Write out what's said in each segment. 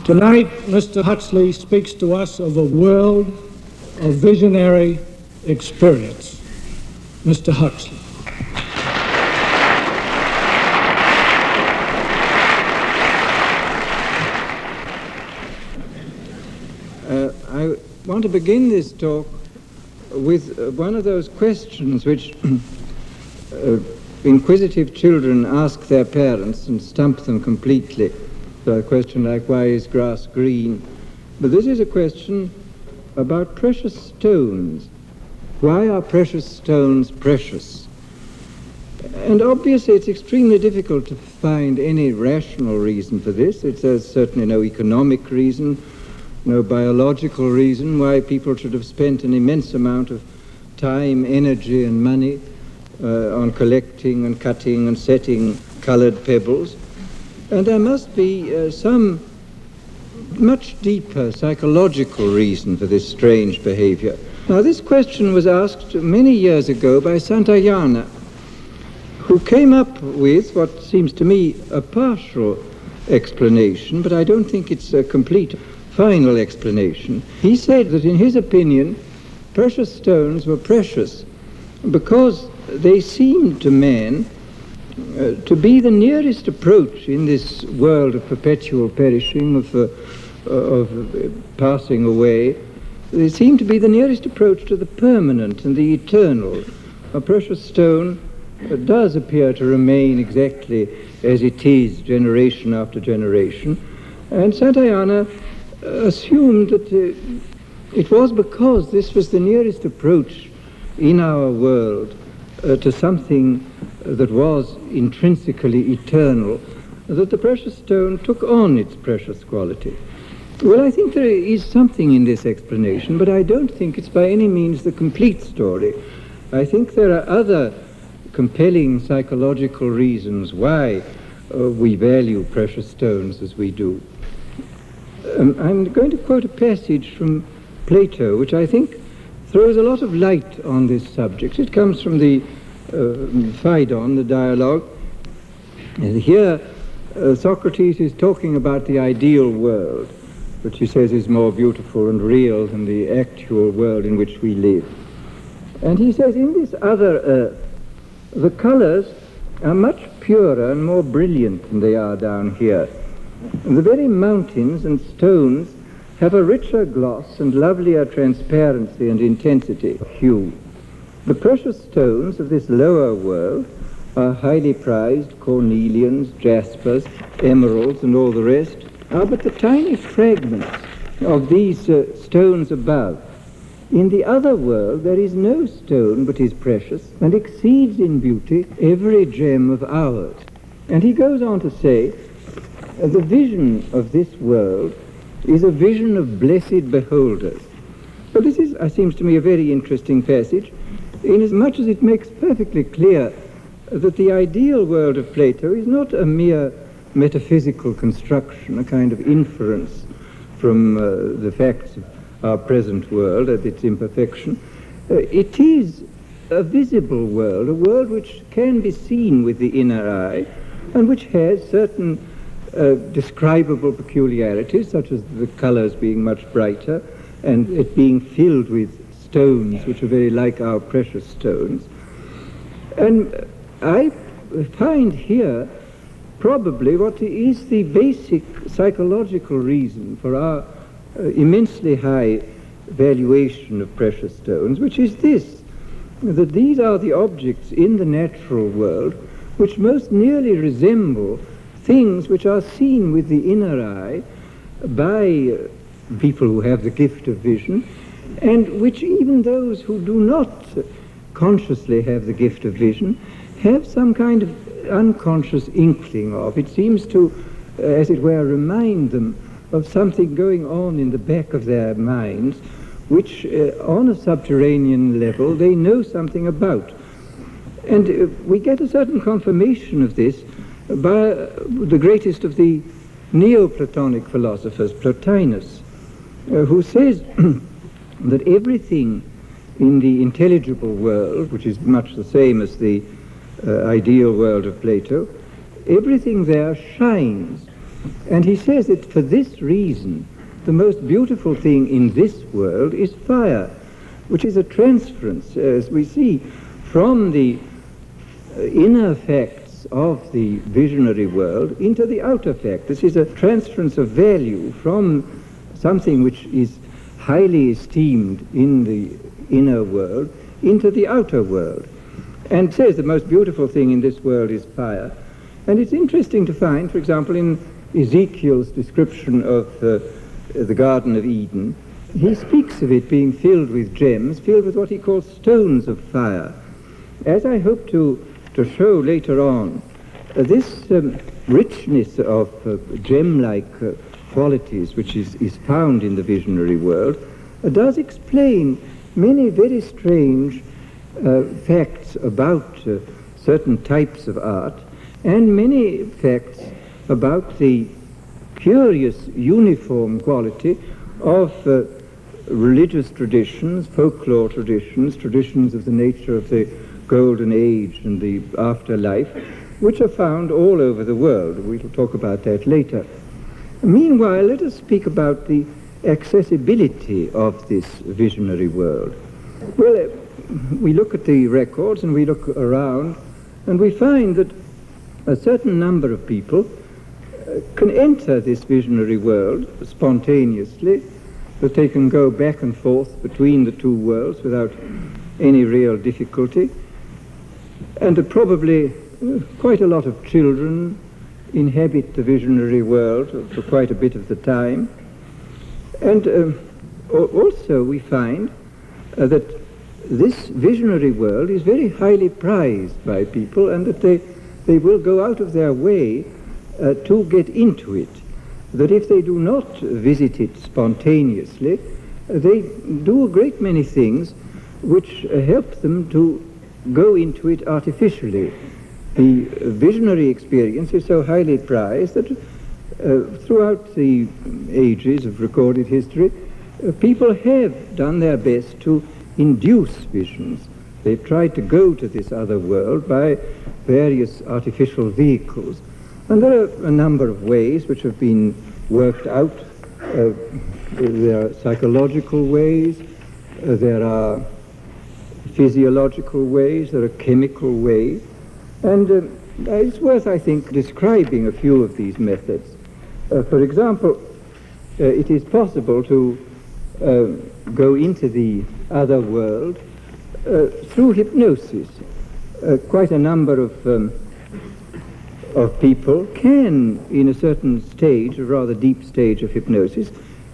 Tonight, Mr. Huxley speaks to us of a world of visionary experience. Mr. Huxley. I want to begin this talk with one of those questions which inquisitive children ask their parents and stump them completely. So a question like, why is grass green? But this is a question about precious stones. Why are precious stones precious? And obviously it's extremely difficult to find any rational reason for this. There's certainly no economic reason, no biological reason why people should have spent an immense amount of time, energy and money on collecting and cutting and setting colored pebbles. And there must be some much deeper psychological reason for this strange behavior. Now, this question was asked many years ago by Santayana, who came up with what seems to me a partial explanation, but I don't think it's a complete final explanation. He said that in his opinion, precious stones were precious because they seemed to man to be the nearest approach in this world of perpetual perishing, of passing away. They seem to be the nearest approach to the permanent and the eternal. A precious stone does appear to remain exactly as it is, generation after generation. And Santayana assumed that it was because this was the nearest approach in our world to something that was intrinsically eternal, that the precious stone took on its precious quality. Well, I think there is something in this explanation, but I don't think it's by any means the complete story. I think there are other compelling psychological reasons why we value precious stones as we do. I'm going to quote a passage from Plato, which I think throws a lot of light on this subject. It comes from the Phaedon, the dialogue. And here Socrates is talking about the ideal world, which he says is more beautiful and real than the actual world in which we live. And he says, in this other earth, the colors are much purer and more brilliant than they are down here. And the very mountains and stones have a richer gloss and lovelier transparency and intensity of hue. The precious stones of this lower world are highly prized cornelians, jaspers, emeralds, and all the rest, are but the tiny fragments of these stones above. In the other world there is no stone but is precious, and exceeds in beauty every gem of ours. And he goes on to say, the vision of this world is a vision of blessed beholders. But this seems to me a very interesting passage, inasmuch as it makes perfectly clear that the ideal world of Plato is not a mere metaphysical construction, a kind of inference from the facts of our present world and its imperfection. It is a visible world, a world which can be seen with the inner eye and which has certain describable peculiarities, such as the colors being much brighter and it being filled with stones which are very like our precious stones. And I find here probably what is the basic psychological reason for our immensely high valuation of precious stones, which is this, that these are the objects in the natural world which most nearly resemble things which are seen with the inner eye by people who have the gift of vision, and which even those who do not consciously have the gift of vision have some kind of unconscious inkling of. It seems to, as it were, remind them of something going on in the back of their minds, which on a subterranean level they know something about. And we get a certain confirmation of this by the greatest of the Neoplatonic philosophers, Plotinus, who says that everything in the intelligible world, which is much the same as the ideal world of Plato, everything there shines And he says that for this reason, the most beautiful thing in this world is fire, which is a transference, as we see, from the inner facts of the visionary world into the outer fact. This is a transference of value from something which is highly esteemed in the inner world into the outer world. And says the most beautiful thing in this world is fire. And it's interesting to find, for example, in Ezekiel's description of the Garden of Eden, he speaks of it being filled with gems, filled with what he calls stones of fire. As I hope to show later on, this richness of gem-like qualities which is found in the visionary world does explain many very strange facts about certain types of art, and many facts about the curious uniform quality of religious traditions, folklore traditions, traditions of the nature of the Golden Age and the afterlife, which are found all over the world. We'll talk about that later. Meanwhile, let us speak about the accessibility of this visionary world. Well, we look at the records and we look around and we find that a certain number of people can enter this visionary world spontaneously, that they can go back and forth between the two worlds without any real difficulty, and that probably quite a lot of children inhabit the visionary world for quite a bit of the time. And also we find that this visionary world is very highly prized by people, and that they will go out of their way to get into it. That if they do not visit it spontaneously, they do a great many things which help them to go into it artificially. The visionary experience is so highly prized that throughout the ages of recorded history, people have done their best to induce visions. They've tried to go to this other world by various artificial vehicles. And there are a number of ways which have been worked out. There are psychological ways, there are physiological ways, there are chemical ways. And it's worth, I think, describing a few of these methods. For example, it is possible to go into the other world through hypnosis. Quite a number of people can, in a certain stage, a rather deep stage of hypnosis,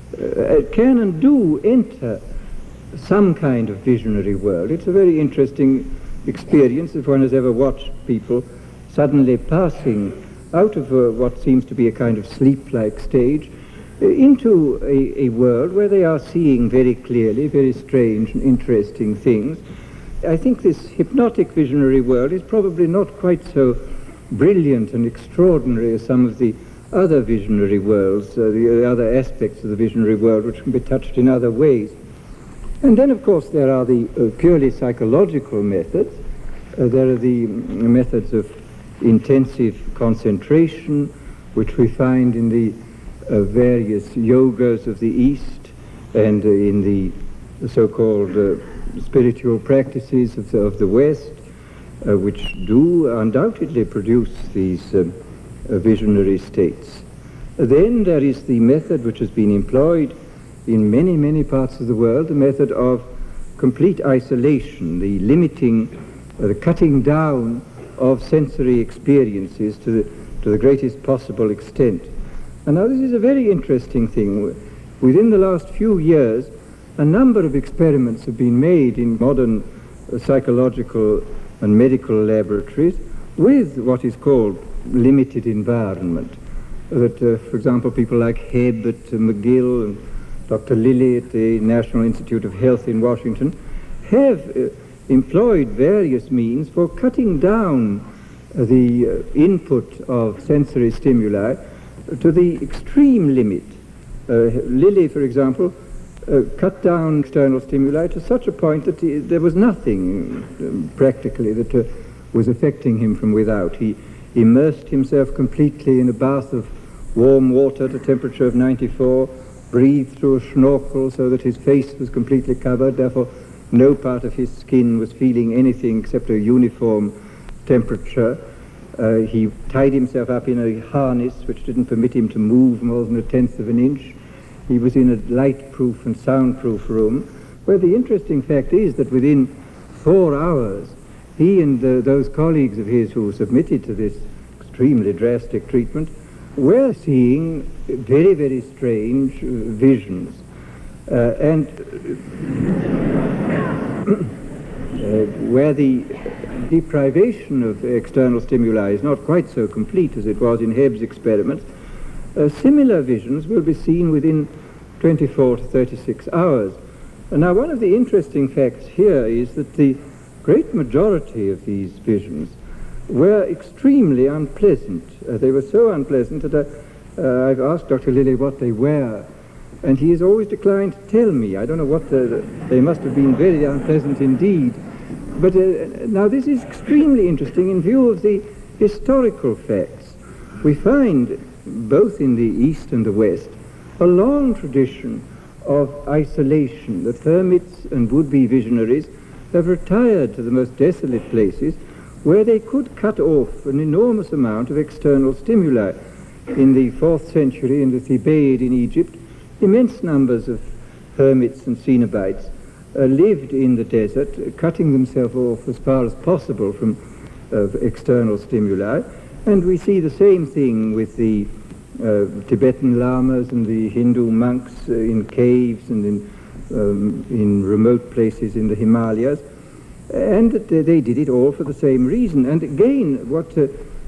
can and do enter some kind of visionary world. It's a very interesting experience if one has ever watched people suddenly passing out of what seems to be a kind of sleep-like stage into a world where they are seeing very clearly very strange and interesting things. I think this hypnotic visionary world is probably not quite so brilliant and extraordinary as some of the other visionary worlds, the other aspects of the visionary world which can be touched in other ways. And then, of course, there are the purely psychological methods. There are the methods of intensive concentration, which we find in the various yogas of the East and in the so-called spiritual practices of the West, which do undoubtedly produce these visionary states. Then there is the method which has been employed in many, many parts of the world, the method of complete isolation, the limiting, the cutting down of sensory experiences to the greatest possible extent. And now this is a very interesting thing. Within the last few years, a number of experiments have been made in modern psychological and medical laboratories with what is called limited environment. That, for example, people like Hebb at McGill and Dr. Lilly at the National Institute of Health in Washington have employed various means for cutting down the input of sensory stimuli to the extreme limit. Lilly, for example, cut down external stimuli to such a point that there was nothing practically that was affecting him from without. He immersed himself completely in a bath of warm water at a temperature of 94, breathed through a schnorkel so that his face was completely covered, therefore no part of his skin was feeling anything except a uniform temperature. He tied himself up in a harness which didn't permit him to move more than 1/10 of an inch. He was in a light-proof and soundproof room, where the interesting fact is that within 4 hours, he and those colleagues of his who submitted to this extremely drastic treatment were seeing very, very strange visions. Where the deprivation of external stimuli is not quite so complete as it was in Hebb's experiments, similar visions will be seen within 24 to 36 hours. And now, one of the interesting facts here is that the great majority of these visions were extremely unpleasant. They were so unpleasant that I've asked Dr. Lilly what they were, and he has always declined to tell me. I don't know what they must have been very unpleasant indeed. But now this is extremely interesting in view of the historical facts. We find, both in the East and the West, a long tradition of isolation, that hermits and would-be visionaries have retired to the most desolate places where they could cut off an enormous amount of external stimuli. In the 4th century, in the Thebaid in Egypt, immense numbers of hermits and Cenobites lived in the desert, cutting themselves off as far as possible from external stimuli. And we see the same thing with the Tibetan lamas and the Hindu monks in caves and in remote places in the Himalayas. And they did it all for the same reason. And again, what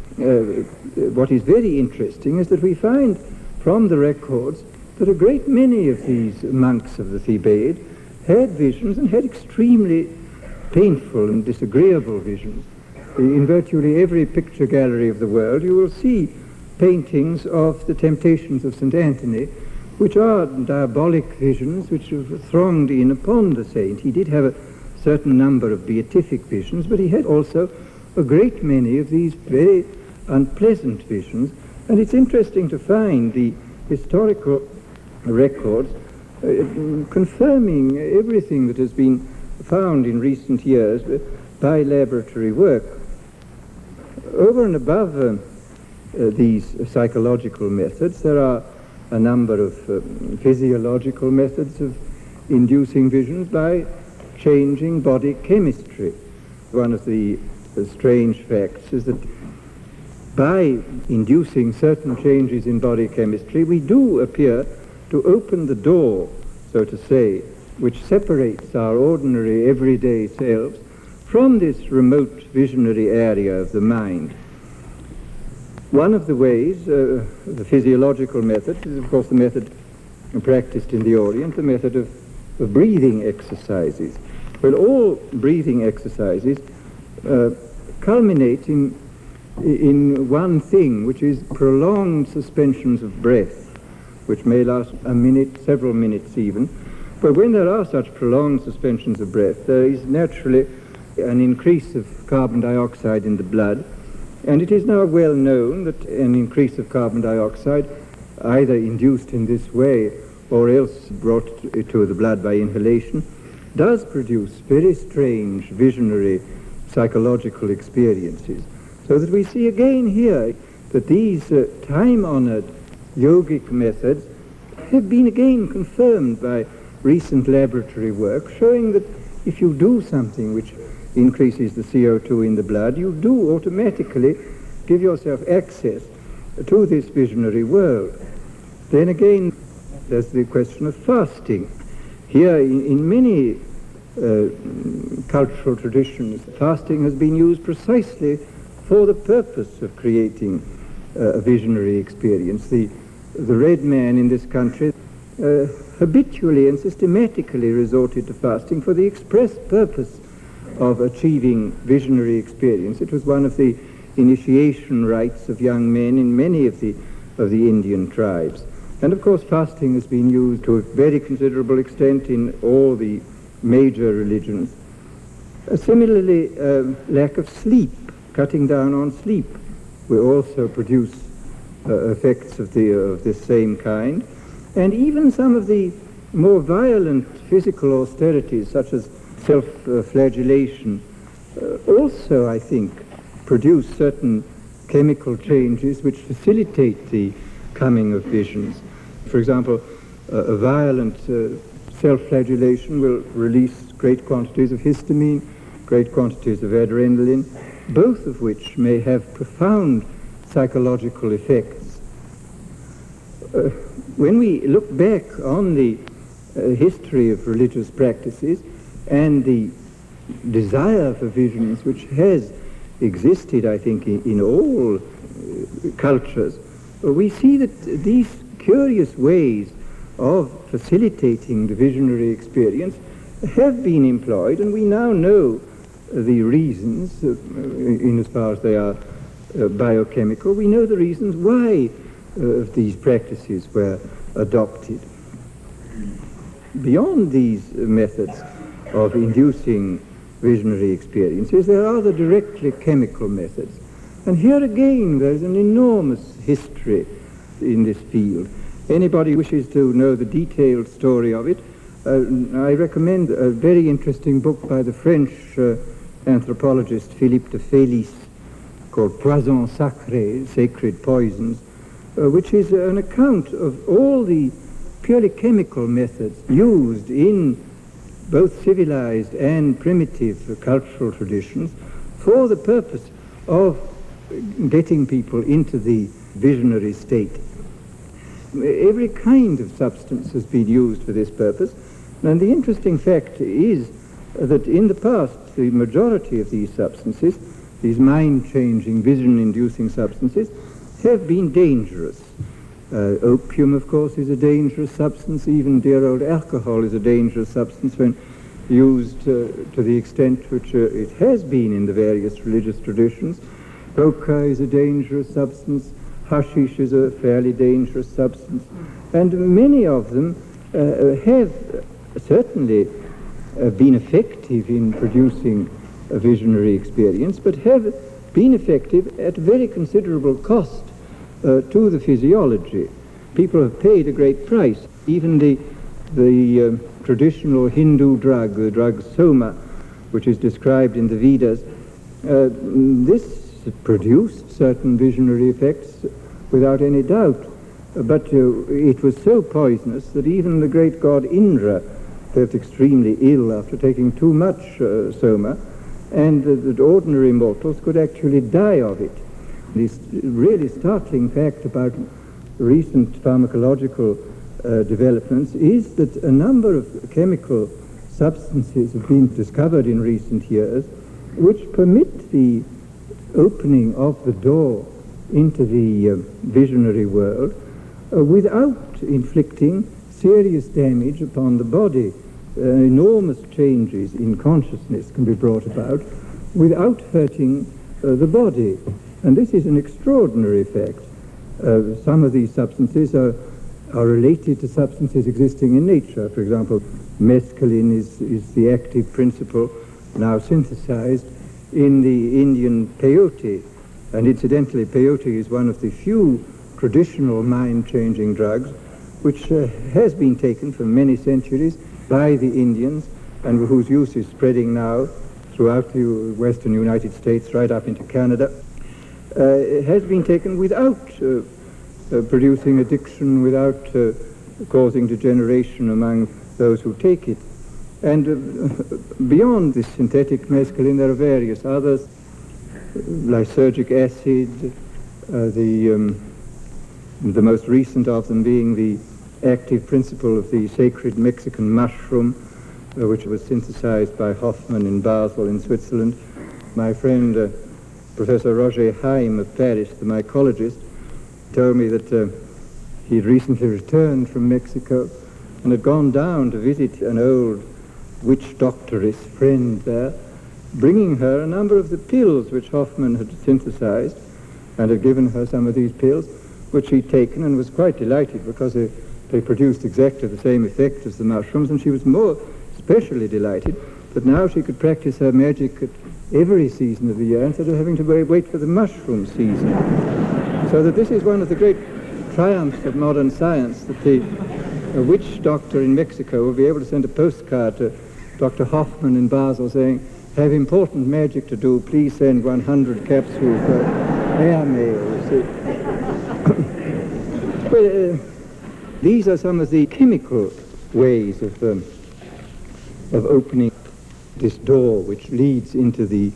is very interesting is that we find from the records that a great many of these monks of the Thebaid had visions, and had extremely painful and disagreeable visions. In virtually every picture gallery of the world you will see paintings of the Temptations of St. Anthony, which are diabolic visions which thronged in upon the saint. He did have a certain number of beatific visions, but he had also a great many of these very unpleasant visions. And it's interesting to find the historical records confirming everything that has been found in recent years by laboratory work. Over and above these psychological methods, there are a number of physiological methods of inducing visions by changing body chemistry. One of the strange facts is that by inducing certain changes in body chemistry, we do appear to open the door, so to say, which separates our ordinary everyday selves from this remote visionary area of the mind. One of the ways, the physiological method, is of course the method practiced in the Orient, the method of breathing exercises. Well, all breathing exercises culminate in one thing, which is prolonged suspensions of breath, which may last a minute, several minutes even. But when there are such prolonged suspensions of breath, there is naturally an increase of carbon dioxide in the blood, and it is now well known that an increase of carbon dioxide, either induced in this way or else brought to the blood by inhalation, does produce very strange visionary psychological experiences. So that we see again here that these time-honored yogic methods have been again confirmed by recent laboratory work, showing that if you do something which increases the CO2 in the blood, you do automatically give yourself access to this visionary world. Then again, there's the question of fasting. Here, in many cultural traditions, fasting has been used precisely for the purpose of creating a visionary experience. The red man in this country habitually and systematically resorted to fasting for the express purpose of achieving visionary experience. It was one of the initiation rites of young men in many of the Indian tribes. And of course fasting has been used to a very considerable extent in all the major religions. Similarly, lack of sleep, cutting down on sleep, will also produce effects of this same kind, and even some of the more violent physical austerities, such as self-flagellation, also, I think, produce certain chemical changes which facilitate the coming of visions. For example, a violent self-flagellation will release great quantities of histamine, great quantities of adrenaline, both of which may have profound psychological effects. When we look back on the history of religious practices and the desire for visions which has existed, I think, in all cultures, we see that these curious ways of facilitating the visionary experience have been employed, and we now know the reasons, in as far as they are biochemical, we know the reasons why these practices were adopted. Beyond these methods of inducing visionary experiences, there are the directly chemical methods. And here again, there is an enormous history in this field. Anybody wishes to know the detailed story of it, I recommend a very interesting book by the French anthropologist Philippe de Félis called Poisons Sacrés, Sacred Poisons, which is an account of all the purely chemical methods used in both civilized and primitive cultural traditions for the purpose of getting people into the visionary state. Every kind of substance has been used for this purpose, and the interesting fact is that in the past the majority of these substances, these mind-changing, vision-inducing substances, have been dangerous. Opium, of course, is a dangerous substance. Even dear old alcohol is a dangerous substance when used to the extent which it has been in the various religious traditions. Coca is a dangerous substance. Hashish is a fairly dangerous substance. And many of them have certainly been effective in producing a visionary experience, but have been effective at very considerable cost to the physiology. People have paid a great price. Even the traditional Hindu drug, the drug Soma, which is described in the Vedas, this produced certain visionary effects without any doubt, but it was so poisonous that even the great god Indra felt extremely ill after taking too much Soma, and that ordinary mortals could actually die of it. This really startling fact about recent pharmacological developments is that a number of chemical substances have been discovered in recent years which permit the opening of the door into the visionary world without inflicting serious damage upon the body. Enormous changes in consciousness can be brought about without hurting the body. And this is an extraordinary fact. Some of these substances are related to substances existing in nature. For example, mescaline is the active principle now synthesized in the Indian peyote. And incidentally, peyote is one of the few traditional mind-changing drugs which has been taken for many centuries by the Indians and whose use is spreading now throughout the western United States right up into Canada. Has been taken without producing addiction, without causing degeneration among those who take it. And beyond this synthetic mescaline, there are various others, lysergic acid, the most recent of them being the active principle of the sacred Mexican mushroom, which was synthesized by Hoffmann in Basel in Switzerland. My friend Professor Roger Haim of Paris, the mycologist, told me that he'd recently returned from Mexico and had gone down to visit an old witch doctoress friend there, bringing her a number of the pills which Hoffmann had synthesized, and had given her some of these pills, which she'd taken, and was quite delighted because they produced exactly the same effect as the mushrooms, and she was more especially delighted that now she could practice her magic at every season of the year instead of having to wait for the mushroom season. So that this is one of the great triumphs of modern science, that the witch doctor in Mexico will be able to send a postcard to Dr. Hoffman in Basel saying, "Have important magic to do, please send 100 capsules per airmail." Well, these are some of the chemical ways of opening this door which leads into the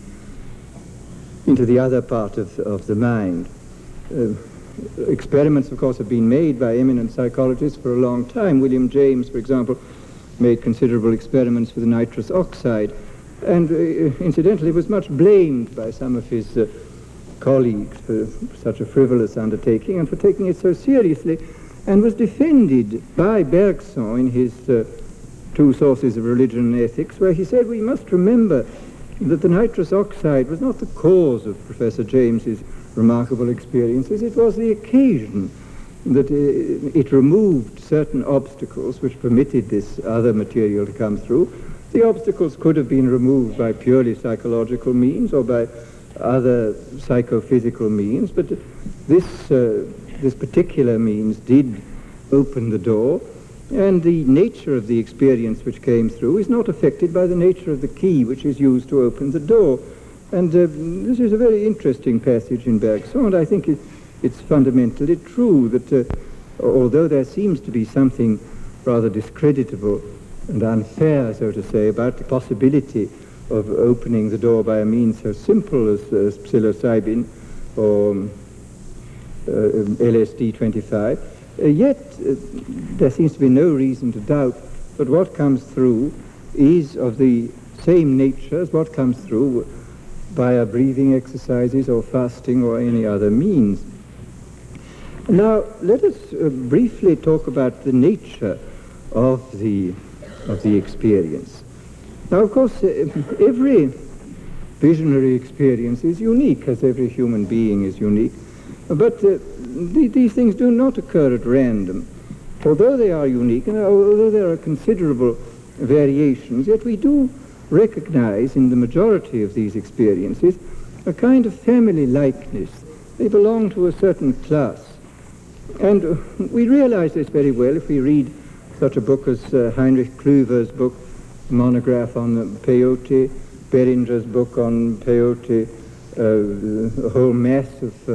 other part of the mind. Experiments, of course, have been made by eminent psychologists for a long time. William James, for example, made considerable experiments with nitrous oxide, and incidentally was much blamed by some of his colleagues for such a frivolous undertaking and for taking it so seriously, and was defended by Bergson in his Two Sources of Religion and Ethics, where he said we must remember that the nitrous oxide was not the cause of Professor James's remarkable experiences. It was the occasion that it removed certain obstacles which permitted this other material to come through. The obstacles could have been removed by purely psychological means or by other psychophysical means, but this particular means did open the door, and the nature of the experience which came through is not affected by the nature of the key which is used to open the door. And this is a very interesting passage in Bergson, and I think it's fundamentally true that although there seems to be something rather discreditable and unfair, so to say, about the possibility of opening the door by a means so simple as psilocybin or LSD-25, yet there seems to be no reason to doubt that what comes through is of the same nature as what comes through via breathing exercises or fasting or any other means. Now, let us briefly talk about the nature of the experience. Now, of course, every visionary experience is unique, as every human being is unique, but these things do not occur at random. Although they are unique, and although there are considerable variations, yet we do recognize in the majority of these experiences a kind of family likeness. They belong to a certain class. And we realize this very well if we read such a book as Heinrich Klüver's book, monograph on peyote, Beringer's book on peyote, a whole mass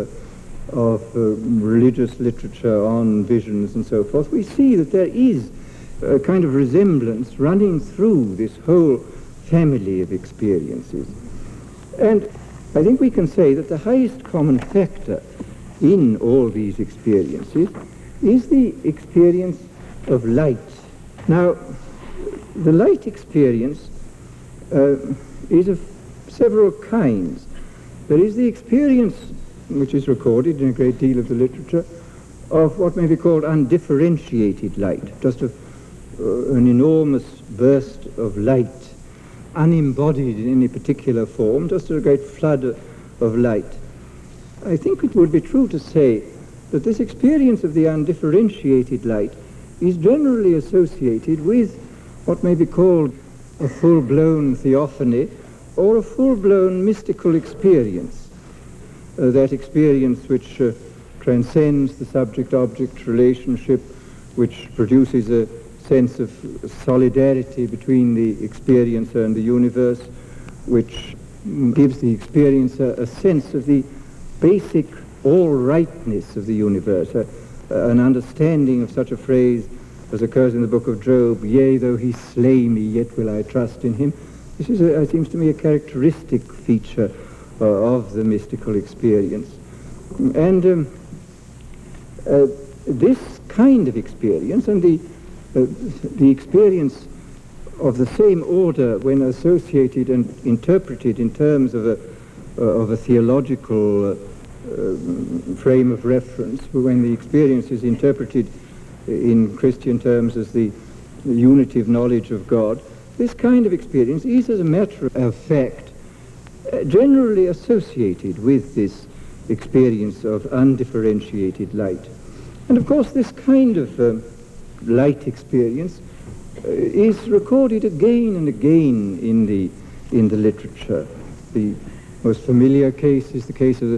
of religious literature on visions and so forth. We see that there is a kind of resemblance running through this whole family of experiences. And I think we can say that the highest common factor in all these experiences is the experience of light. Now, the light experience is of several kinds. There is the experience, which is recorded in a great deal of the literature, of what may be called undifferentiated light, just an enormous burst of light, unembodied in any particular form, just a great flood of light. I think it would be true to say that this experience of the undifferentiated light is generally associated with what may be called a full-blown theophany or a full-blown mystical experience, that experience which transcends the subject-object relationship, which produces a sense of solidarity between the experiencer and the universe, which gives the experiencer a sense of the basic all-rightness of the universe, an understanding of such a phrase as occurs in the book of Job, "Yea, though he slay me, yet will I trust in him." This is, seems to me, a characteristic feature of the mystical experience. And this kind of experience, and the experience of the same order when associated and interpreted in terms of a theological frame of reference, when the experience is interpreted in Christian terms as the unity of knowledge of God, this kind of experience is, as a matter of fact, generally associated with this experience of undifferentiated light. And of course this kind of light experience is recorded again and again in the literature. The most familiar case is the case of the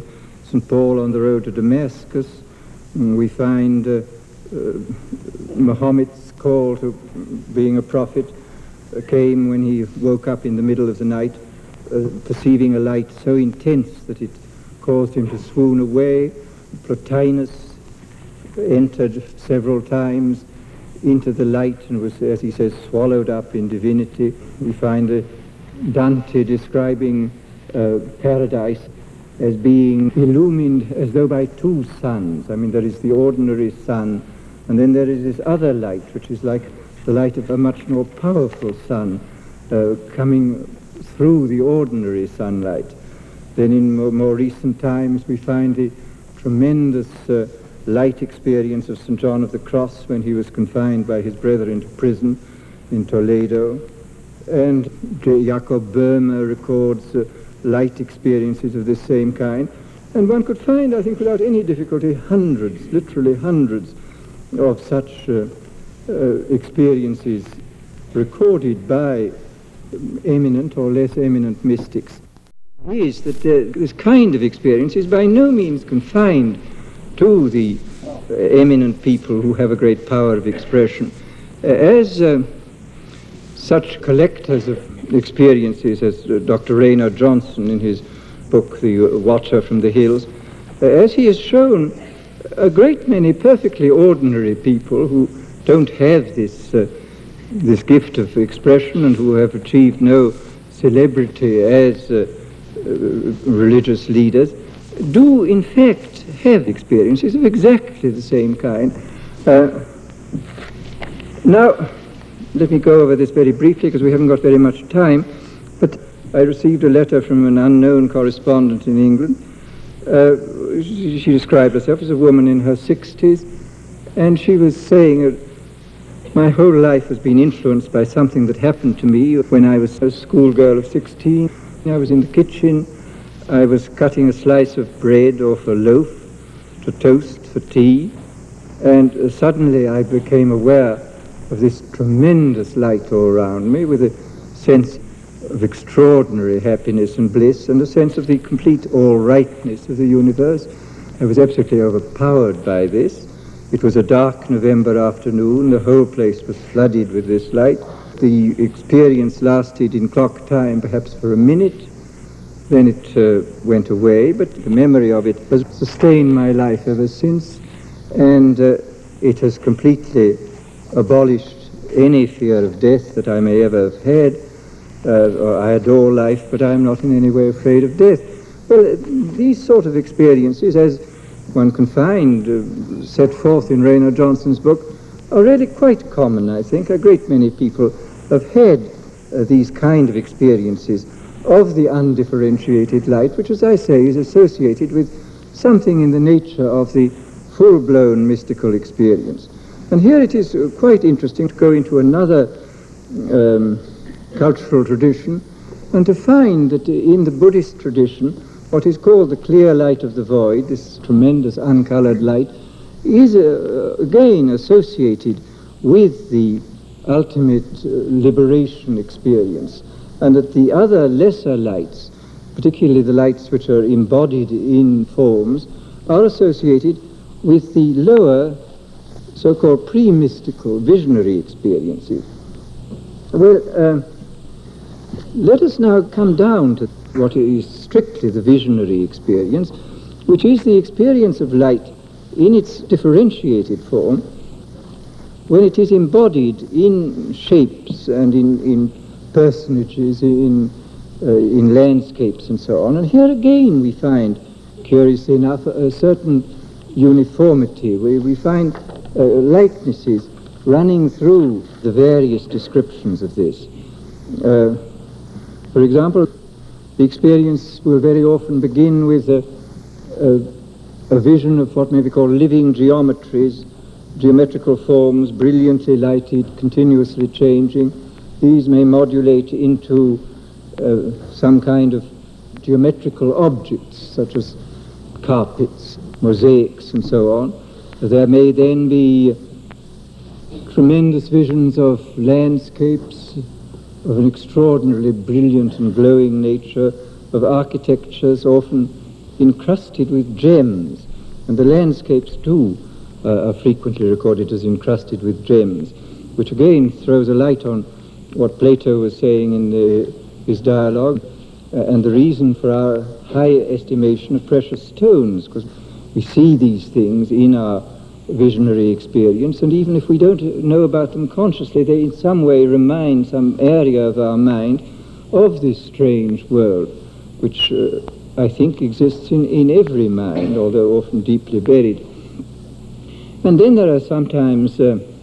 St. Paul on the road to Damascus. We find Muhammad's call to being a prophet came when he woke up in the middle of the night, perceiving a light so intense that it caused him to swoon away. Plotinus entered several times into the light and was, as he says, swallowed up in divinity. We find Dante describing paradise as being illumined as though by two suns. I mean, there is the ordinary sun, and then there is this other light, which is like the light of a much more powerful sun coming through the ordinary sunlight. Then in more recent times we find the tremendous light experience of St. John of the Cross when he was confined by his brethren to prison in Toledo. And Jacob Boehme records light experiences of this same kind. And one could find, I think, without any difficulty, hundreds, literally hundreds, of such experiences recorded by eminent or less eminent mystics. Is that this kind of experience is by no means confined to the eminent people who have a great power of expression. As such collectors of experiences as Dr. Raynard Johnson in his book, The Watcher from the Hills, as he has shown, a great many perfectly ordinary people who don't have this gift of expression and who have achieved no celebrity as religious leaders, do in fact have experiences of exactly the same kind. Now, let me go over this very briefly because we haven't got very much time, but I received a letter from an unknown correspondent in England. She described herself as a woman in her 60s, and she was saying, my whole life has been influenced by something that happened to me when I was a schoolgirl of 16. I was in the kitchen, I was cutting a slice of bread off a loaf to toast for tea, and suddenly I became aware of this tremendous light all around me with a sense of extraordinary happiness and bliss and a sense of the complete all-rightness of the universe. I was absolutely overpowered by this. It was a dark November afternoon. The whole place was flooded with this light. The experience lasted in clock time perhaps for a minute. Then it went away, but the memory of it has sustained my life ever since, and it has completely abolished any fear of death that I may ever have had. I adore life, but I am not in any way afraid of death. Well, these sort of experiences, as one can find set forth in Raynard Johnson's book, are really quite common, I think. A great many people have had these kind of experiences of the undifferentiated light, which, as I say, is associated with something in the nature of the full-blown mystical experience. And here it is quite interesting to go into another cultural tradition and to find that in the Buddhist tradition, what is called the clear light of the void, this tremendous uncolored light, is again associated with the ultimate liberation experience, and that the other lesser lights, particularly the lights which are embodied in forms, are associated with the lower so-called pre-mystical visionary experiences. Well, let us now come down to what is strictly the visionary experience, which is the experience of light in its differentiated form, when it is embodied in shapes and in personages, in landscapes and so on. And here again we find, curiously enough, a certain uniformity, where we find likenesses running through the various descriptions of this. For example, the experience will very often begin with a vision of what may be called living geometries, geometrical forms, brilliantly lighted, continuously changing. These may modulate into some kind of geometrical objects, such as carpets, mosaics, and so on. There may then be tremendous visions of landscapes of an extraordinarily brilliant and glowing nature, of architectures often encrusted with gems, and the landscapes too are frequently recorded as encrusted with gems, which again throws a light on what Plato was saying in his dialogue, and the reason for our high estimation of precious stones, because we see these things in our visionary experience, and even if we don't know about them consciously, they in some way remind some area of our mind of this strange world, which I think exists in every mind, although often deeply buried. And then there are sometimes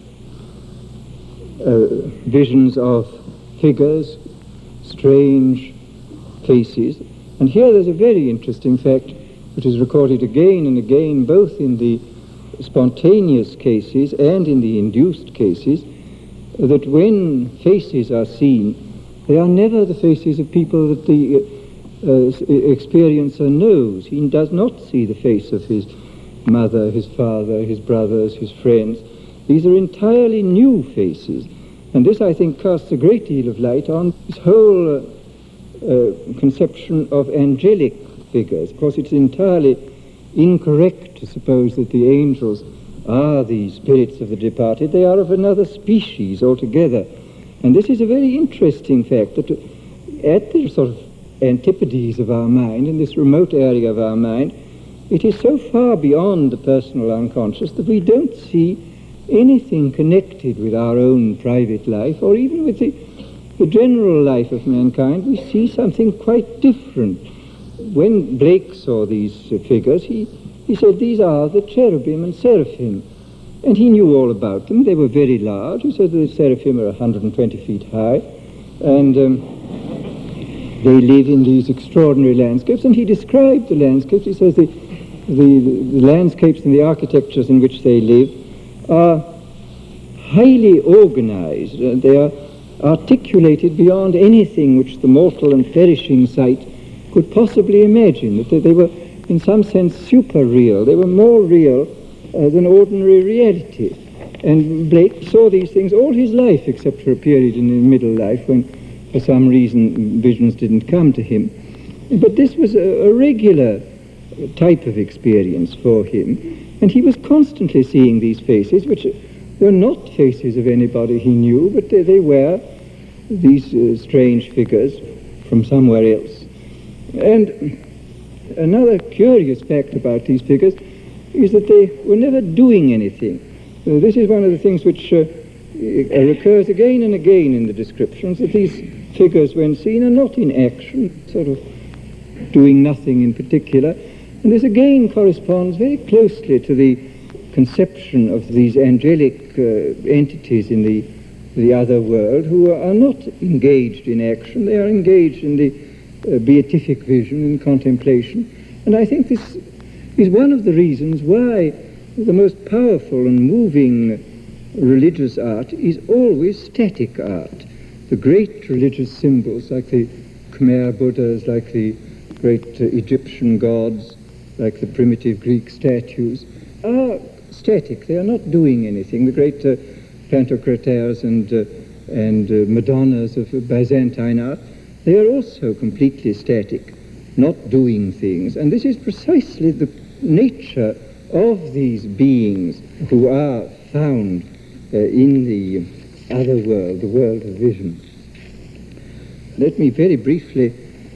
visions of figures, strange faces, and here there's a very interesting fact which is recorded again and again, both in the spontaneous cases and in the induced cases, that when faces are seen, they are never the faces of people that the experiencer knows. He does not see the face of his mother, his father, his brothers, his friends. These are entirely new faces, and this, I think, casts a great deal of light on this whole conception of angelic figures. Of course, it's entirely incorrect to suppose that the angels are the spirits of the departed. They are of another species altogether. And this is a very interesting fact, that at the sort of antipodes of our mind, in this remote area of our mind, it is so far beyond the personal unconscious that we don't see anything connected with our own private life, or even with the general life of mankind. We see something quite different. When Blake saw these figures, he said, these are the cherubim and seraphim. And he knew all about them. They were very large. He said the seraphim are 120 feet high, and they live in these extraordinary landscapes. And he described the landscapes. He says the landscapes and the architectures in which they live are highly organized. They are articulated beyond anything which the mortal and perishing sight could possibly imagine. That they were, in some sense, super real. They were more real than ordinary reality. And Blake saw these things all his life, except for a period in his middle life when, for some reason, visions didn't come to him. But this was a regular type of experience for him, and he was constantly seeing these faces, which were not faces of anybody he knew, but they were these strange figures from somewhere else. And another curious fact about these figures is that they were never doing anything. This is one of the things which recurs again and again in the descriptions, that these figures, when seen, are not in action, sort of doing nothing in particular. And this again corresponds very closely to the conception of these angelic entities in the other world, who are not engaged in action. They are engaged in the beatific vision and contemplation. And I think this is one of the reasons why the most powerful and moving religious art is always static art. The great religious symbols, like the Khmer Buddhas, like the great Egyptian gods, like the primitive Greek statues, are static. They are not doing anything. The great Pantocrators and Madonnas of Byzantine art, they are also completely static, not doing things. And this is precisely the nature of these beings who are found in the other world, the world of vision. Let me very briefly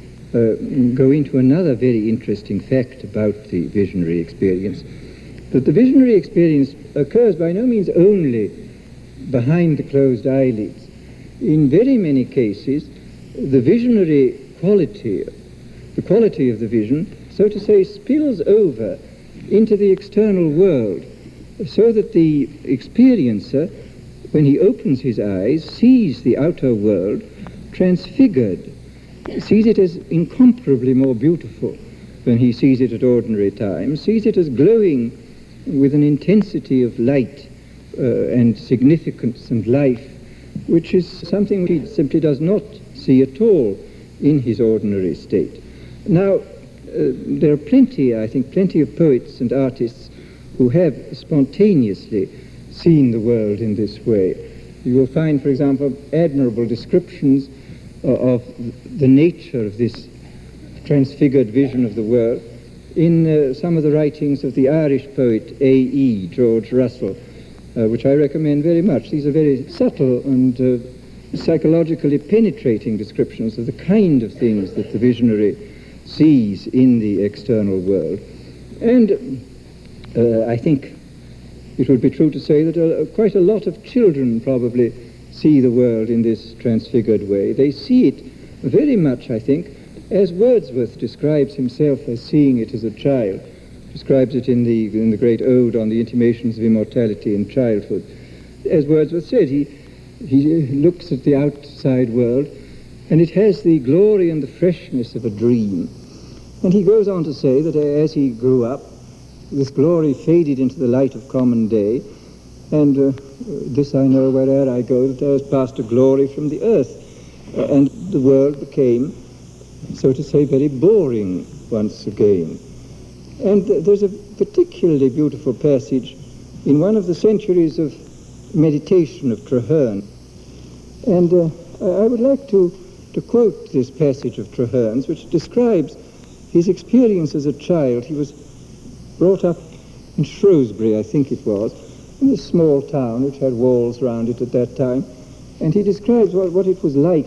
go into another very interesting fact about the visionary experience, that the visionary experience occurs by no means only behind the closed eyelids. In very many cases, the visionary quality, the quality of the vision, so to say, spills over into the external world, so that the experiencer, when he opens his eyes, sees the outer world transfigured, sees it as incomparably more beautiful than he sees it at ordinary times, sees it as glowing with an intensity of light and significance and life, which is something he simply does not see at all in his ordinary state. Now, there are plenty, I think, plenty of poets and artists who have spontaneously seen the world in this way. You will find, for example, admirable descriptions of the nature of this transfigured vision of the world in some of the writings of the Irish poet A.E. George Russell, which I recommend very much. These are very subtle and psychologically penetrating descriptions of the kind of things that the visionary sees in the external world. And I think it would be true to say that quite a lot of children probably see the world in this transfigured way. They see it very much, I think, as Wordsworth describes himself as seeing it as a child, describes it in the great ode on the intimations of immortality in childhood. As Wordsworth said, he looks at the outside world, and it has the glory and the freshness of a dream. And he goes on to say that as he grew up, this glory faded into the light of common day, and this I know where'er I go, that there has passed a glory from the earth, and the world became, so to say, very boring once again. And there's a particularly beautiful passage in one of the centuries of meditation of Traherne. And I would like to quote this passage of Traherne's, which describes his experience as a child. He was brought up in Shrewsbury, I think it was, in a small town which had walls round it at that time. And he describes what it was like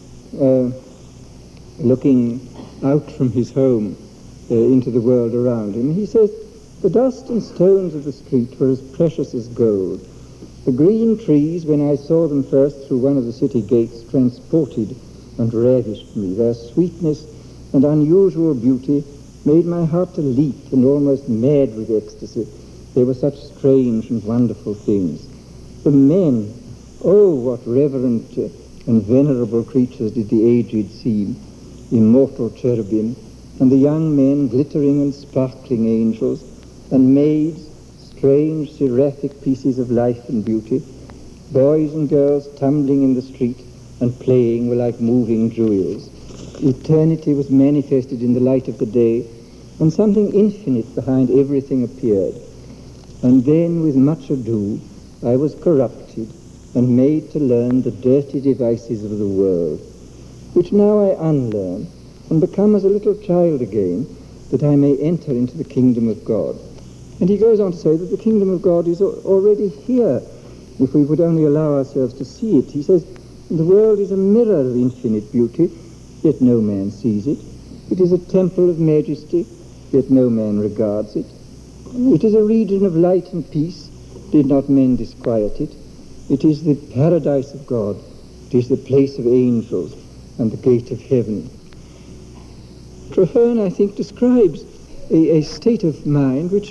looking out from his home into the world around him. He says, "The dust and stones of the street were as precious as gold. The green trees, when I saw them first through one of the city gates, transported and ravished me. Their sweetness and unusual beauty made my heart to leap and almost mad with ecstasy. They were such strange and wonderful things. The men, oh, what reverent and venerable creatures did the aged seem, immortal cherubim, and the young men glittering and sparkling angels, and maids, strange seraphic pieces of life and beauty. Boys and girls tumbling in the street and playing were like moving jewels. Eternity was manifested in the light of the day, and something infinite behind everything appeared. And then, with much ado, I was corrupted and made to learn the dirty devices of the world, which now I unlearn and become as a little child again, that I may enter into the kingdom of God." And he goes on to say that the kingdom of God is already here, if we would only allow ourselves to see it. He says, "The world is a mirror of infinite beauty, yet no man sees it. It is a temple of majesty, yet no man regards it. It is a region of light and peace, did not men disquiet it. It is the paradise of God. It is the place of angels and the gate of heaven." Traherne, I think, describes a state of mind which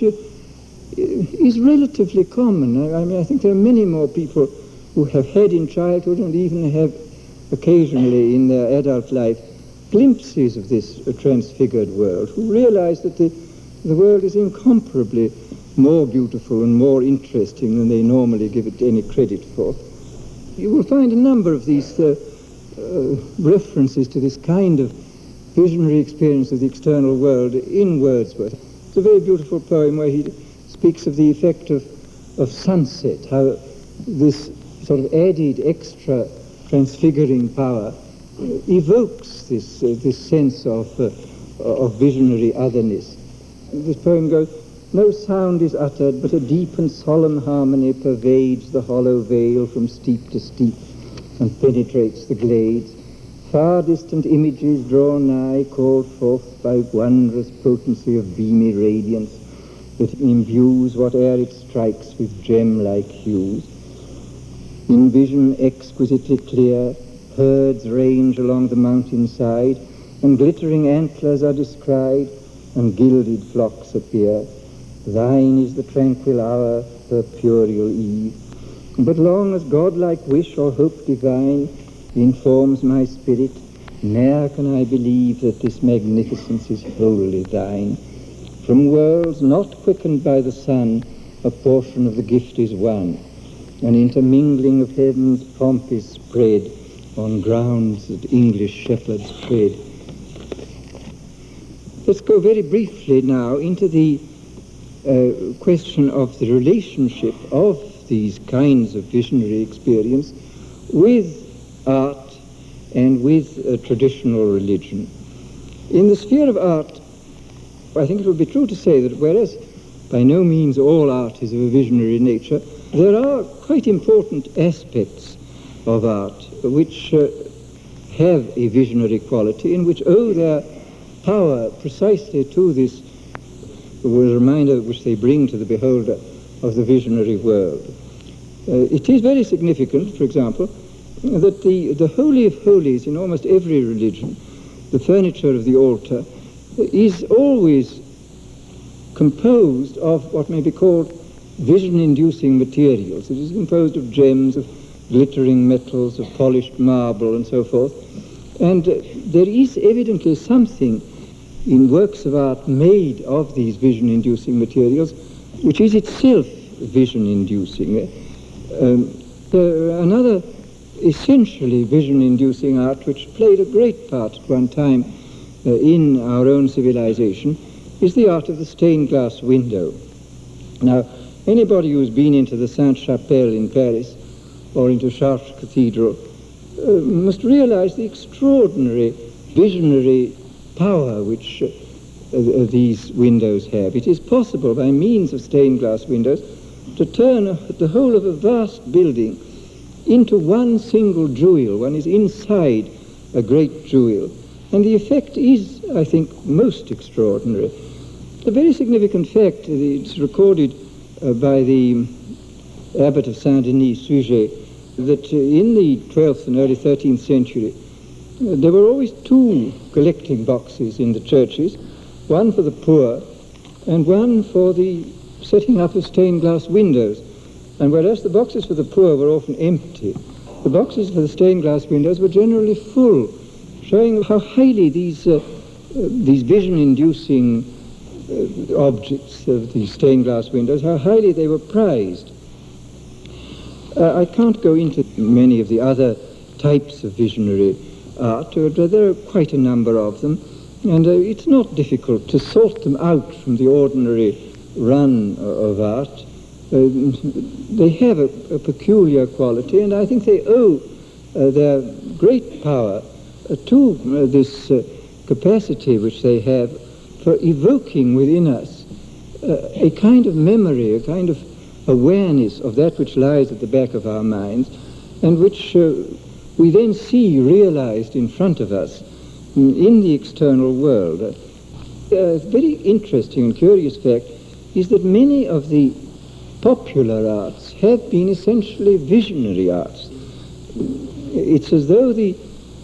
is relatively common. I mean, I think there are many more people who have had in childhood and even have occasionally in their adult life glimpses of this transfigured world, who realize that the world is incomparably more beautiful and more interesting than they normally give it any credit for. You will find a number of these references to this kind of visionary experience of the external world in Wordsworth. It's a very beautiful poem where he speaks of the effect of sunset, how this sort of added extra transfiguring power evokes this sense of visionary otherness. This poem goes, "No sound is uttered, but a deep and solemn harmony pervades the hollow vale from steep to steep and penetrates the glades. Far distant images draw nigh, called forth by wondrous potency of beamy radiance that imbues whate'er it strikes with gem-like hues. In vision exquisitely clear, herds range along the mountainside, and glittering antlers are descried, and gilded flocks appear. Thine is the tranquil hour, her puerile eve. But long as godlike wish or hope divine informs my spirit, ne'er can I believe that this magnificence is wholly thine. From worlds not quickened by the sun, a portion of the gift is won. An intermingling of heaven's pomp is spread on grounds that English shepherds tread." Let's go very briefly now into the question of the relationship of these kinds of visionary experience with art and with traditional religion. In the sphere of art, I think it would be true to say that whereas by no means all art is of a visionary nature, there are quite important aspects of art which have a visionary quality and which owe their power precisely to this reminder which they bring to the beholder of the visionary world. It is very significant, for example, that the Holy of Holies in almost every religion, the furniture of the altar, is always composed of what may be called vision-inducing materials. It is composed of gems, of glittering metals, of polished marble, and so forth. And there is evidently something in works of art made of these vision-inducing materials which is itself vision-inducing. Another essentially vision-inducing art which played a great part at one time in our own civilization is the art of the stained glass window. Now, anybody who's been into the Sainte-Chapelle in Paris or into Chartres Cathedral must realize the extraordinary visionary power which these windows have. It is possible by means of stained glass windows to turn the whole of a vast building into one single jewel. One is inside a great jewel. And the effect is, I think, most extraordinary. A very significant fact, it's recorded by the abbot of Saint-Denis, Suger, that in the 12th and early 13th century, there were always two collecting boxes in the churches, one for the poor and one for the setting up of stained glass windows. And whereas the boxes for the poor were often empty, the boxes for the stained glass windows were generally full, showing how highly these vision-inducing objects of the stained glass windows, how highly they were prized. I can't go into many of the other types of visionary art, but there are quite a number of them, and it's not difficult to sort them out from the ordinary run of art. They have a peculiar quality, and I think they owe their great power to this capacity which they have for evoking within us a kind of memory, a kind of awareness of that which lies at the back of our minds, and which we then see realized in front of us in the external world. A very interesting and curious fact is that many of the popular arts have been essentially visionary arts. It's as though the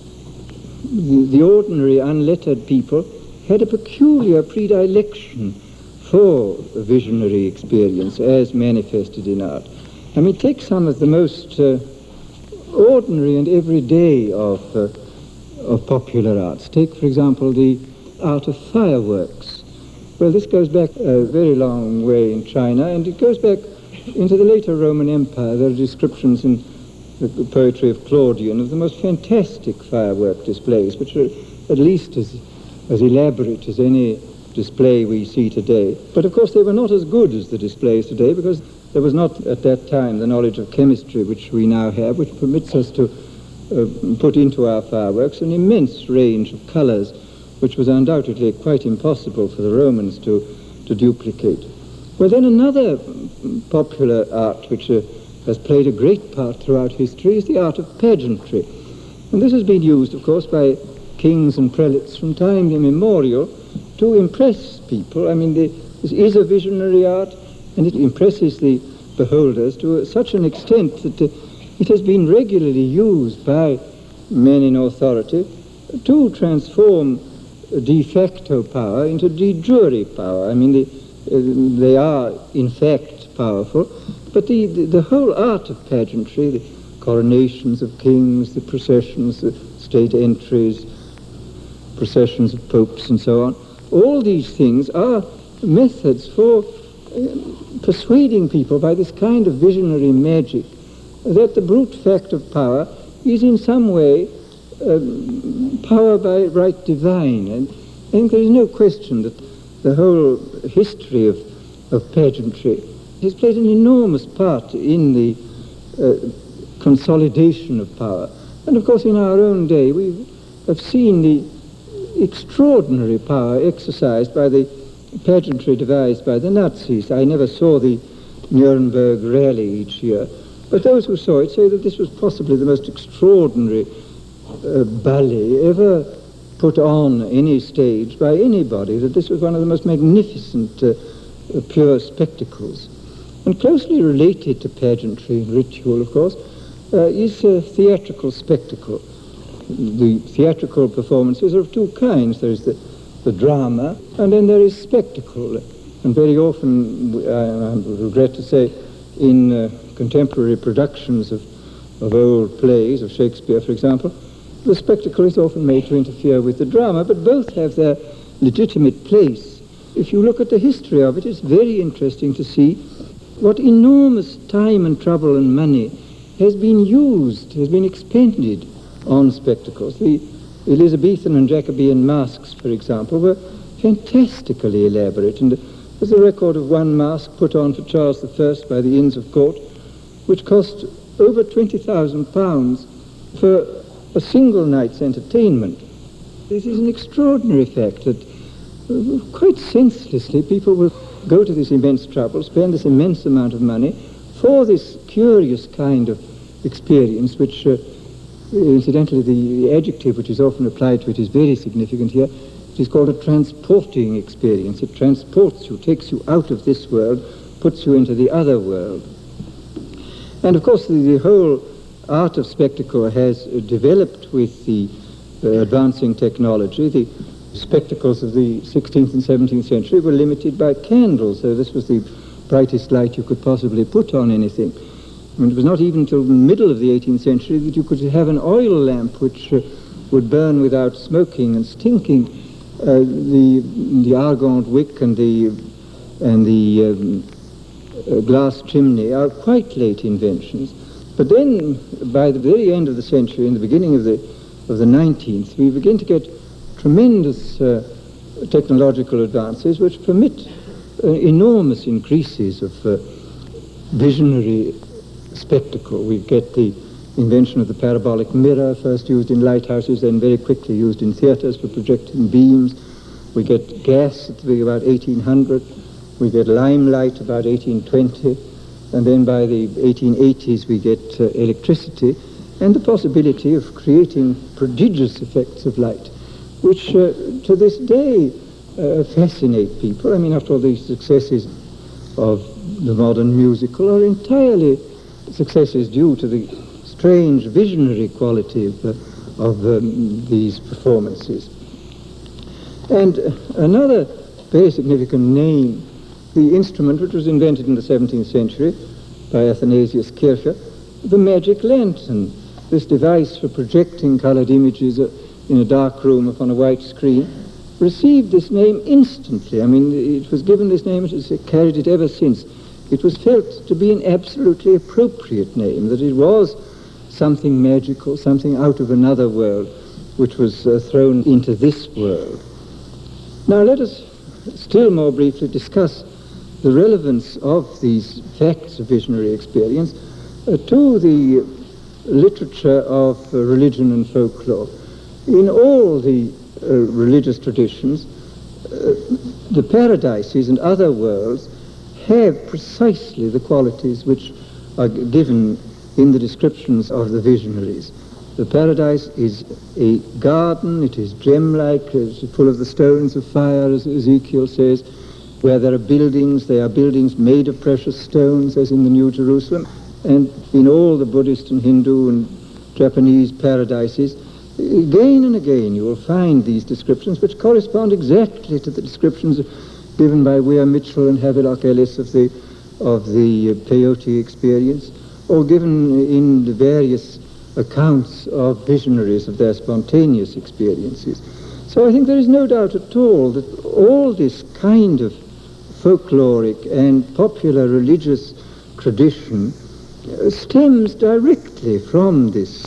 ordinary unlettered people had a peculiar predilection for a visionary experience as manifested in art. I mean, take some of the most ordinary and everyday of popular arts. Take, for example, the art of fireworks. Well, this goes back a very long way in China, and it goes back into the later Roman Empire. There are descriptions in the poetry of Claudian of the most fantastic firework displays, which are at least as elaborate as any display we see today. But of course they were not as good as the displays today, because there was not at that time the knowledge of chemistry which we now have, which permits us to put into our fireworks an immense range of colors, which was undoubtedly quite impossible for the Romans to duplicate. Well, then another popular art which has played a great part throughout history is the art of pageantry. And this has been used, of course, by kings and prelates from time immemorial to impress people. I mean, this is a visionary art, and it impresses the beholders to such an extent that it has been regularly used by men in authority to transform de facto power into de jure power. I mean, they are in fact powerful, but the whole art of pageantry, the coronations of kings, the processions, the state entries, processions of popes and so on, all these things are methods for persuading people by this kind of visionary magic that the brute fact of power is in some way power by right divine. And I think there is no question that the whole history of pageantry has played an enormous part in the consolidation of power. And of course in our own day we have seen the extraordinary power exercised by the pageantry devised by the Nazis. I never saw the Nuremberg rally each year, but those who saw it say that this was possibly the most extraordinary ballet ever put on any stage by anybody, that this was one of the most magnificent pure spectacles. And closely related to pageantry and ritual, of course, is a theatrical spectacle. The theatrical performances are of two kinds. There is the drama, and then there is spectacle. And very often, I regret to say, in contemporary productions of old plays, of Shakespeare, for example, the spectacle is often made to interfere with the drama, but both have their legitimate place. If you look at the history of it, it's very interesting to see what enormous time and trouble and money has been used, has been expended on spectacles. The Elizabethan and Jacobean masks, for example, were fantastically elaborate, and there's a record of one mask put on for Charles I by the Inns of Court, which cost over £20,000 for a single night's entertainment. This is an extraordinary fact that quite senselessly people will go to this immense trouble, spend this immense amount of money for this curious kind of experience, which incidentally the adjective which is often applied to it is very significant here. It is called a transporting experience. It transports you, takes you out of this world, puts you into the other world. And of course the whole art of spectacle has developed with the advancing technology. The spectacles of the 16th and 17th century were limited by candles, so this was the brightest light you could possibly put on anything. And it was not even until the middle of the 18th century that you could have an oil lamp which would burn without smoking and stinking. The argand wick and the glass chimney are quite late inventions. But then, by the very end of the century, in the beginning of the 19th, we begin to get tremendous technological advances which permit enormous increases of visionary spectacle. We get the invention of the parabolic mirror, first used in lighthouses, then very quickly used in theatres for projecting beams. We get gas at about 1800. We get limelight about 1820. And then by the 1880s we get electricity and the possibility of creating prodigious effects of light, which to this day fascinate people. I mean, after all, the successes of the modern musical are entirely successes due to the strange visionary quality of these performances. And another very significant name, the instrument which was invented in the 17th century by Athanasius Kircher, the magic lantern, this device for projecting colored images in a dark room upon a white screen, received this name instantly. I mean, it was given this name, it has carried it ever since. It was felt to be an absolutely appropriate name, that it was something magical, something out of another world, which was thrown into this world. Now let us still more briefly discuss the relevance of these facts of visionary experience to the literature of religion and folklore. In all the religious traditions, the paradises and other worlds have precisely the qualities which are given in the descriptions of the visionaries. The paradise is a garden, it is gem-like, it's full of the stones of fire, as Ezekiel says. Where there are buildings, they are buildings made of precious stones, as in the New Jerusalem. And in all the Buddhist and Hindu and Japanese paradises, again and again you will find these descriptions which correspond exactly to the descriptions given by Weir Mitchell and Havelock Ellis of the peyote experience, or given in the various accounts of visionaries of their spontaneous experiences. So I think there is no doubt at all that all this kind of folkloric and popular religious tradition stems directly from this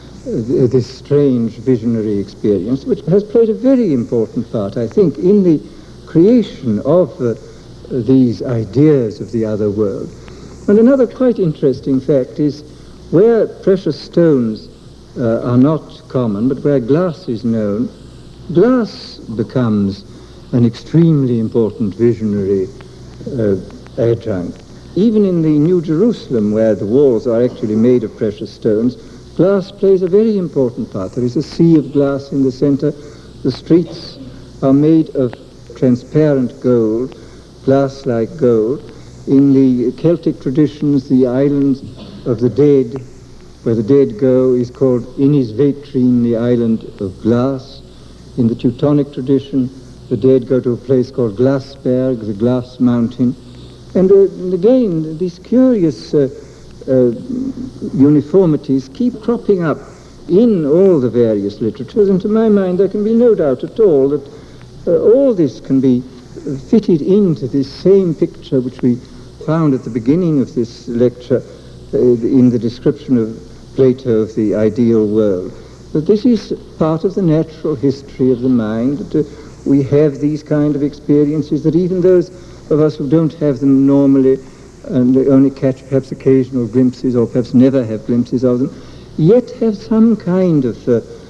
strange visionary experience, which has played a very important part, I think, in the creation of these ideas of the other world. And another quite interesting fact is where precious stones are not common, but where glass is known, glass becomes an extremely important visionary adjunct. Even in the New Jerusalem, where the walls are actually made of precious stones, glass plays a very important part. There is a sea of glass in the center. The streets are made of transparent gold, glass-like gold. In the Celtic traditions, the island of the dead, where the dead go, is called Inisveitrin, the island of glass. In the Teutonic tradition, the dead go to a place called Glassberg, the glass mountain. And again, these curious uniformities keep cropping up in all the various literatures, and to my mind there can be no doubt at all that all this can be fitted into this same picture which we found at the beginning of this lecture in the description of Plato of the ideal world. That this is part of the natural history of the mind, that we have these kind of experiences, that even those of us who don't have them normally and only catch perhaps occasional glimpses or perhaps never have glimpses of them, yet have some kind of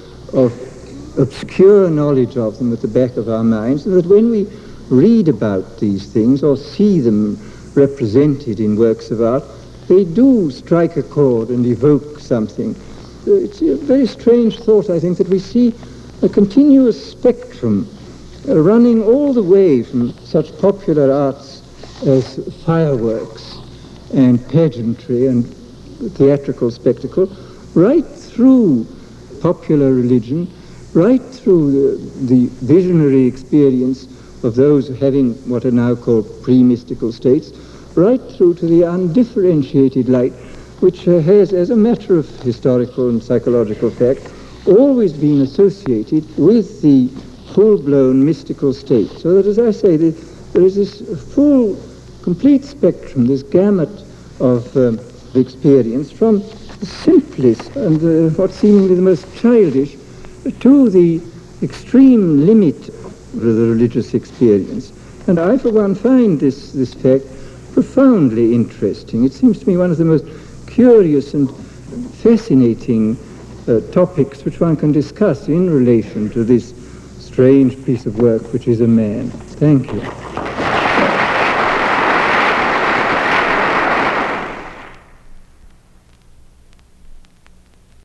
obscure knowledge of them at the back of our minds, so that when we read about these things or see them represented in works of art, they do strike a chord and evoke something. It's a very strange thought, I think, that we see a continuous spectrum running all the way from such popular arts as fireworks and pageantry and theatrical spectacle, right through popular religion, right through the visionary experience of those having what are now called pre-mystical states, right through to the undifferentiated light, which has, as a matter of historical and psychological fact, always been associated with the full-blown mystical state. So that, as I say, there is this full, complete spectrum, this gamut of experience, from the simplest and what seemingly the most childish to the extreme limit of the religious experience. And I, for one, find this fact profoundly interesting. It seems to me one of the most curious and fascinating topics which one can discuss in relation to this strange piece of work which is a man. Thank you.